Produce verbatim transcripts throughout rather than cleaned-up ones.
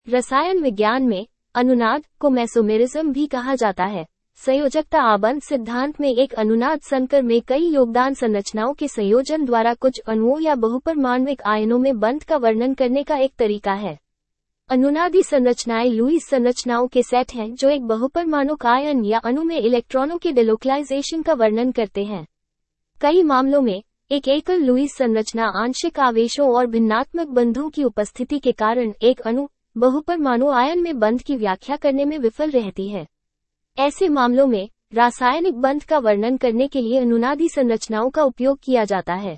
रसायन विज्ञान में अनुनाद को मेसोमेरिज्म भी कहा जाता है। संयोजकता आबंध सिद्धांत में एक अनुनाद संकर में कई योगदान संरचनाओं के संयोजन द्वारा कुछ अणुओं या बहुपरमाण्विक आयनों में बंध का वर्णन करने का एक तरीका है। अनुनादी संरचनाएं लुईस संरचनाओं के सेट हैं जो एक बहुपरमाणुक आयन या अणु में इलेक्ट्रॉनों के डिलोकलाइजेशन का वर्णन करते हैं। कई मामलों में एक एकल लुईस संरचना आंशिक आवेशों और भिन्नात्मक बंधों की उपस्थिति के कारण एक अणु बहुपरमाणु आयन में बंध की व्याख्या करने में विफल रहती है। ऐसे मामलों में रासायनिक बंध का वर्णन करने के लिए अनुनादी संरचनाओं का उपयोग किया जाता है।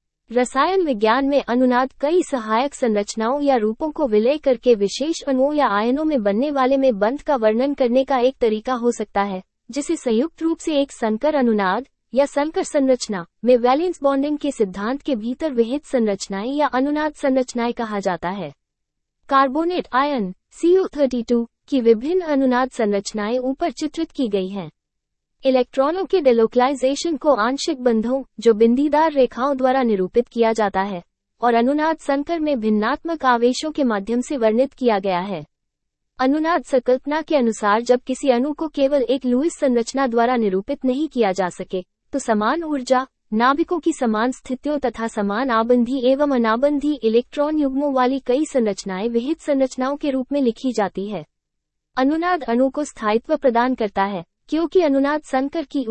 रसायन विज्ञान में अनुनाद कई सहायक संरचनाओं या रूपों को विलय करके विशेष अणुओं या आयनों में बनने वाले में बंध का वर्णन करने का एक तरीका हो सकता है, जिसे संयुक्त रूप से एक संकर अनुनाद या संकर संरचना में वैलेंस बॉन्डिंग के सिद्धांत के भीतर विहित संरचनाएं या अनुनाद संरचनाएं कहा जाता है। Carbonate ion C O thirty two की विभिन्न अनुनाद संरचनाएं ऊपर चित्रित की गई हैं। इलेक्ट्रॉनों के डिलोकलाइजेशन को आंशिक बंधों जो बिंदीदार रेखाओं द्वारा निरूपित किया जाता है और अनुनाद संकर में भिन्नात्मक आवेशों के माध्यम से वर्णित किया गया है। अनुनाद संकल्पना के अनुसार जब किसी अणु को केवल एक लुईस संरचना द्वारा निरूपित नहीं किया जा सके, तो समान ऊर्जा, नाभिकों की समान स्थितियों तथा समान आबंधी एवं अनाबंधी इलेक्ट्रॉन युग्मों वाली कई संरचनाएं विहित संरचनाओं के रूप में लिखी जाती है। अनुनाद अणु को स्थायित्व प्रदान करता है, क्योंकि अनुनाद संकर की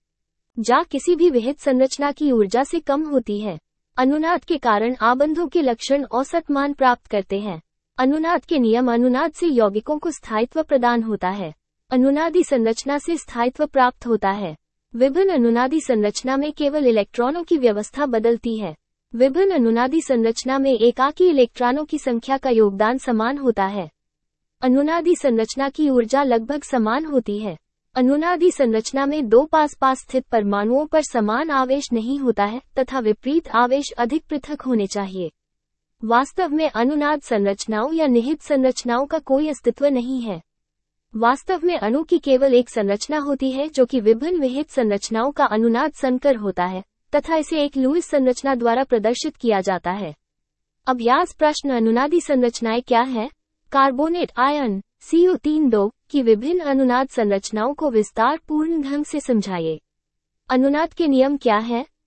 ऊर्जा किसी भी विहित संरचना की ऊर्जा से कम होती है। अनुनाद के कारण आबंधों के लक्षण औसत मान प्राप्त करते हैं। अनुनाद के नियम अनुनाद से यौगिकों को स्थायित्व प्रदान होता है। अनुनादी संरचना से स्थायित्व प्राप्त होता है। विभिन्न अनुनादी संरचना में केवल इलेक्ट्रॉनों की व्यवस्था बदलती है। विभिन्न अनुनादी संरचना में एकाकी इलेक्ट्रॉनों की संख्या का योगदान समान होता है। अनुनादी संरचना की ऊर्जा लगभग समान होती है। अनुनादी संरचना में दो पास पास स्थित परमाणुओं पर समान आवेश नहीं होता है तथा विपरीत आवेश अधिक पृथक होने चाहिए। वास्तव में अनुनाद संरचनाओं या निहित संरचनाओं का कोई अस्तित्व नहीं है। वास्तव में अणु की केवल एक संरचना होती है जो कि विभिन्न विहित संरचनाओं का अनुनाद संकर होता है तथा इसे एक लुईस संरचना द्वारा प्रदर्शित किया जाता है। अभ्यास प्रश्न अनुनादी संरचनाएं क्या है? Carbonate ion C O thirty two की विभिन्न अनुनाद संरचनाओं को विस्तार पूर्ण ढंग से समझाइए। अनुनाद के नियम क्या है?